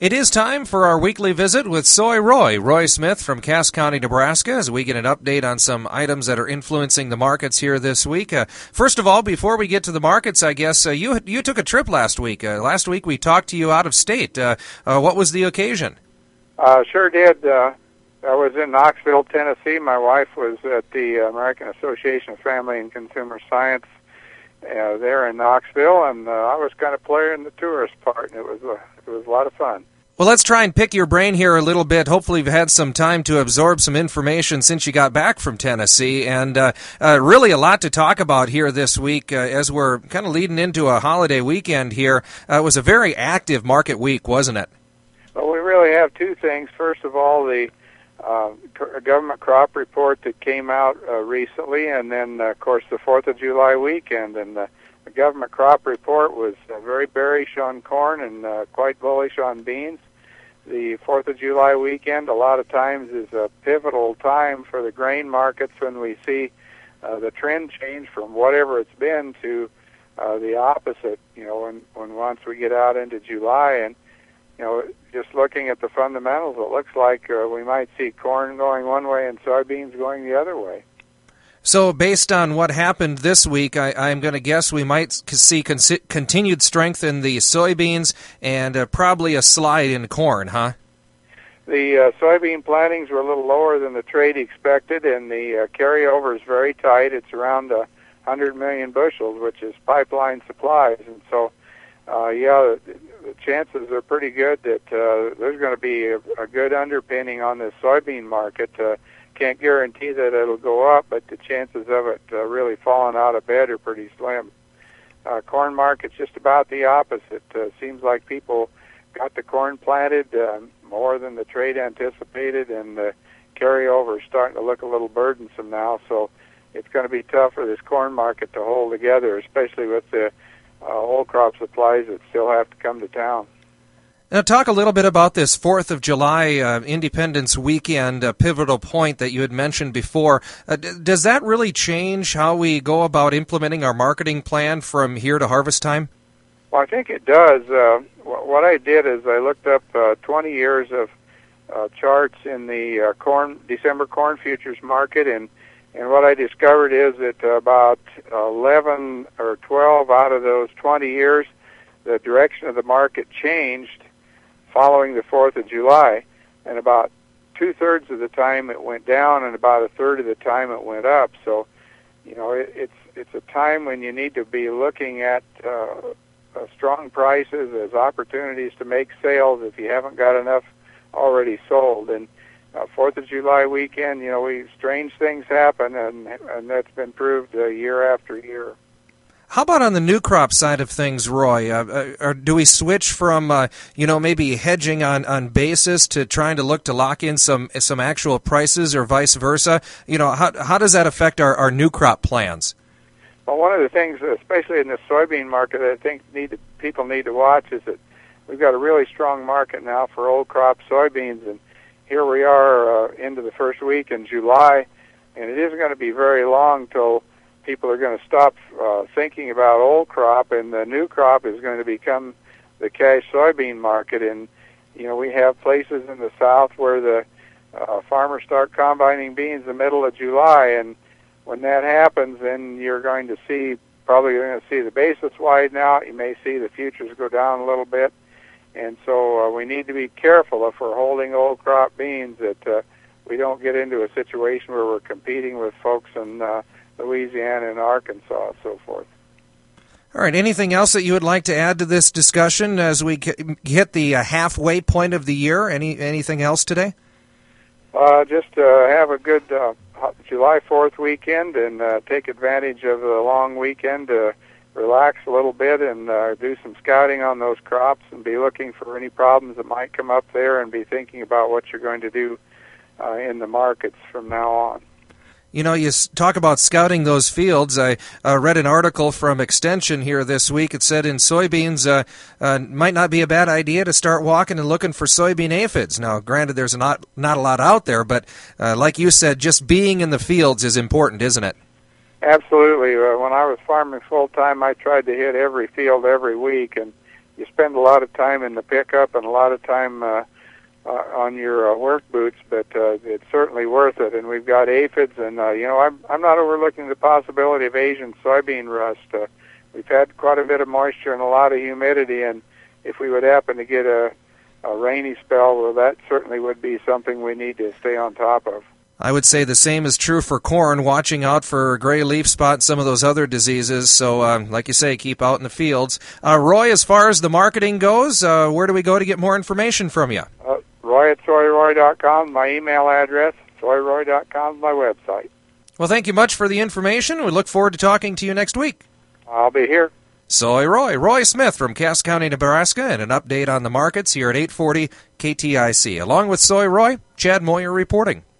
It is time for our weekly visit with Soy Roy. Roy Smith from Cass County, Nebraska, as we get an update on some items that are influencing the markets here this week. First of all, before we get to the markets, I guess you took a trip last week. Last week we talked to you out of state. What was the occasion? Sure did. I was in Knoxville, Tennessee. My wife was at the American Association of Family and Consumer Science there in Knoxville, and I was kind of playing the tourist part, and it was a lot of fun. Well, let's try and pick your brain here a little bit. Hopefully you've had some time to absorb some information since you got back from Tennessee, and really a lot to talk about here this week as we're kind of leading into a holiday weekend here. It was a very active market week, wasn't it? Well, we really have two things. First of all, the government crop report that came out recently, and then, of course, the 4th of July weekend. And the government crop report was very bearish on corn and quite bullish on beans. The 4th of July weekend, a lot of times, is a pivotal time for the grain markets when we see the trend change from whatever it's been to the opposite, when once we get out into July. And just looking at the fundamentals, it looks like we might see corn going one way and soybeans going the other way. So based on what happened this week, I'm going to guess we might see continued strength in the soybeans and probably a slide in corn, huh? The soybean plantings were a little lower than the trade expected, and the carryover is very tight. It's around 100 million bushels, which is pipeline supplies. And so, the chances are pretty good that there's going to be a good underpinning on the soybean market. Can't guarantee that it'll go up, but the chances of it really falling out of bed are pretty slim. Corn market's just about the opposite. Seems like people got the corn planted more than the trade anticipated, and the carryover is starting to look a little burdensome now. So it's going to be tough for this corn market to hold together, especially with the old crop supplies that still have to come to town. Now, talk a little bit about this 4th of July Independence Weekend pivotal point that you had mentioned before. Does that really change how we go about implementing our marketing plan from here to harvest time? Well, I think it does. What I did is I looked up 20 years of charts in the December corn futures market, and what I discovered is that about 11 or 12 out of those 20 years, the direction of the market changed following the 4th of July, and about 2/3 of the time it went down, and about 1/3 of the time it went up. So, it's a time when you need to be looking at strong prices as opportunities to make sales if you haven't got enough already sold. And 4th of July weekend, strange things happen, and that's been proved year after year. How about on the new crop side of things, Roy? Or do we switch from, maybe hedging on basis to trying to look to lock in some actual prices, or vice versa? How does that affect our new crop plans? Well, one of the things, especially in the soybean market, that I think people need to watch is that we've got a really strong market now for old crop soybeans, and here we are into the first week in July, and it isn't going to be very long till people are going to stop thinking about old crop, and the new crop is going to become the cash soybean market. And we have places in the south where the farmers start combining beans in the middle of July, and when that happens, then you're going to see the basis widen out. You may see the futures go down a little bit, and so we need to be careful if we're holding old crop beans that we don't get into a situation where we're competing with folks in Louisiana and Arkansas and so forth. All right, anything else that you would like to add to this discussion as we hit the halfway point of the year? Anything else today? Just have a good July 4th weekend, and take advantage of the long weekend to relax a little bit and do some scouting on those crops, and be looking for any problems that might come up there, and be thinking about what you're going to do in the markets from now on. You talk about scouting those fields. I read an article from Extension here this week. It said in soybeans, might not be a bad idea to start walking and looking for soybean aphids. Now, granted, there's not a lot out there, but like you said, just being in the fields is important, isn't it? Absolutely. When I was farming full-time, I tried to hit every field every week, and you spend a lot of time in the pickup and a lot of time on your work boots, but it's certainly worth it. And we've got aphids, and I'm not overlooking the possibility of Asian soybean rust. We've had quite a bit of moisture and a lot of humidity, and if we would happen to get a rainy spell, well, that certainly would be something we need to stay on top of. I would say the same is true for corn, watching out for gray leaf spot and some of those other diseases. So, like you say, keep out in the fields. Roy, as far as the marketing goes, where do we go to get more information from you? Roy at soyroy.com, my email address, soyroy.com, my website. Well, thank you much for the information. We look forward to talking to you next week. I'll be here. Soy Roy Smith from Cass County, Nebraska, and an update on the markets here at 840 KTIC. Along with Soy Roy, Chad Moyer reporting.